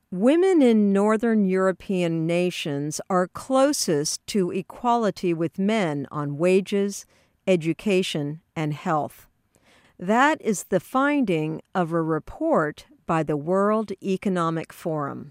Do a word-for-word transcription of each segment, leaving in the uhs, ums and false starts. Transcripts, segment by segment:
Women in Northern European nations are closest to equality with men on wages, education, and health. That is the finding of a report by the World Economic Forum.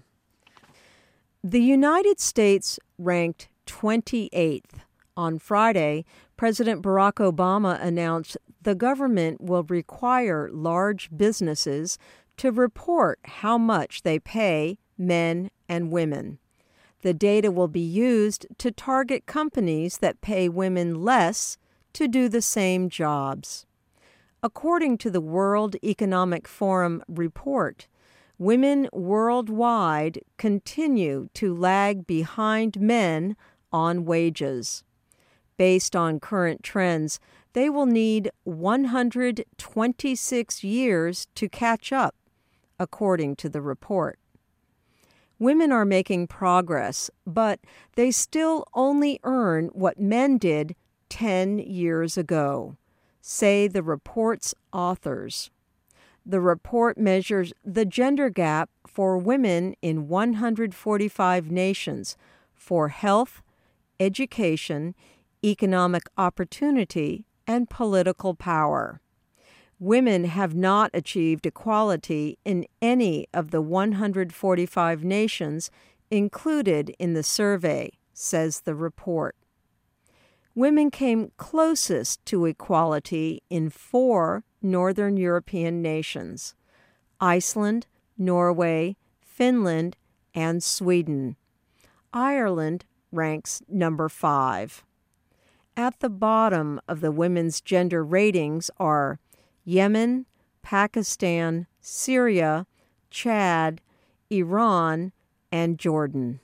The United States ranked twenty-eighth. On Friday, President Barack Obama announced the government will require large businesses to report how much they pay men and women. The data will be used to target companies that pay women less to do the same jobs. According to the World Economic Forum report, women worldwide continue to lag behind men on wages. Based on current trends, they will need one hundred twenty-six years to catch up, according to the report. Women are making progress, but they still only earn what men did ten years ago, say the report's authors. The report measures the gender gap for women in one hundred forty-five nations for health, education, economic opportunity, and political power. Women have not achieved equality in any of the one hundred forty-five nations included in the survey, says the report. Women came closest to equality in four Northern European nations: Iceland, Norway, Finland, and Sweden. Ireland ranks number five. At the bottom of the women's gender ratings are Yemen, Pakistan, Syria, Chad, Iran, and Jordan.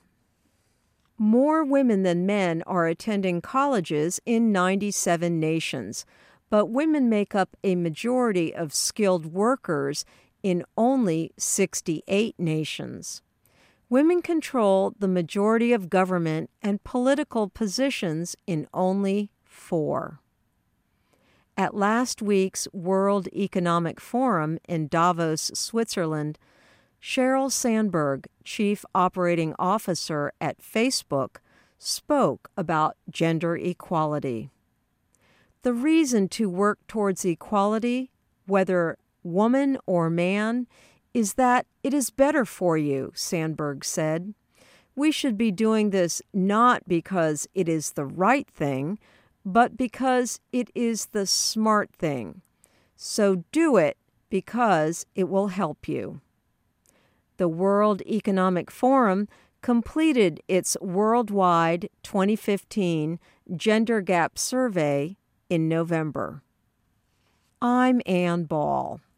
More women than men are attending colleges in ninety-seven nations, but women make up a majority of skilled workers in only sixty-eight nations. Women control the majority of government and political positions in only four. At last week's World Economic Forum in Davos, Switzerland, Sheryl Sandberg, Chief Operating Officer at Facebook, spoke about gender equality. The reason to work towards equality, whether woman or man, is that it is better for you, Sandberg said. We should be doing this not because it is the right thing, but because it is the smart thing. So do it because it will help you. The World Economic Forum completed its worldwide twenty fifteen Gender Gap Survey in November. I'm Ann Ball.